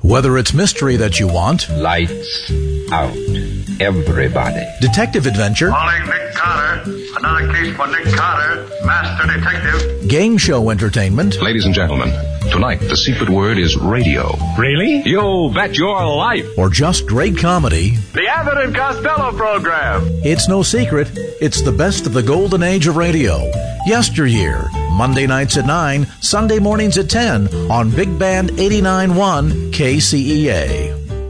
Whether it's mystery that you want, Lights out, everybody. detective adventure, Calling Nick Carter. Another case for Nick Carter, Master Detective. game show entertainment, Ladies and gentlemen, tonight the secret word is radio. Really? You bet your life. or just great comedy, The Abbott and Costello Program. it's no secret. It's the best of the golden age of radio. Yesteryear, Monday nights at 9, Sunday mornings at 10 on Big Band 89.1 KCEA.